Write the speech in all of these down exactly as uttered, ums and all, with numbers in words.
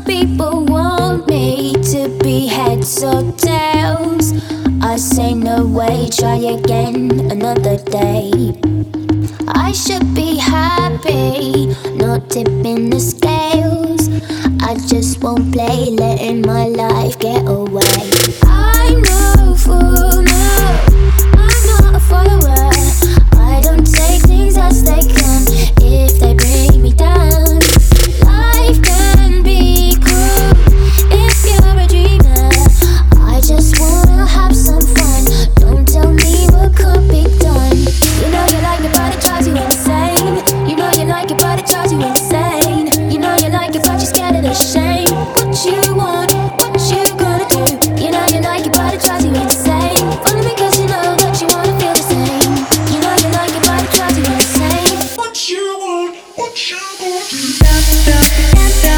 people want me to be heads or tails. I say no way, try again another day. I should be happy, not tipping the scales. I just won't play, letting my life get away. I'm no fool, no, I'm not a follower. I don't take things as they come if they bring me down. Life can be cruel if you're a dreamer. I just wanna have some fun, don't tell me what can't be done. You know you like it but it drives you insane. You know you like it but it drives you insane. You know you like it but you're scared of the shame. What you want, what you gonna do? You know you like it but it drives you insane. Only because you know that you wanna feel the same. You know you like it but it drives you insane. What you want, what you gonna do?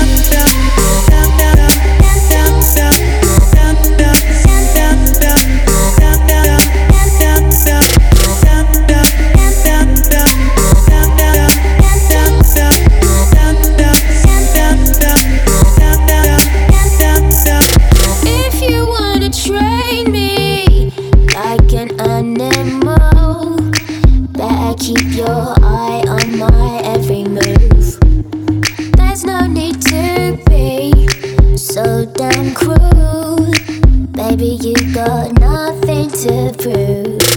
If you wanna train me like an animal, better keep your eye on my every move. There's no need to be so damn cruel. Baby, you got nothing to prove.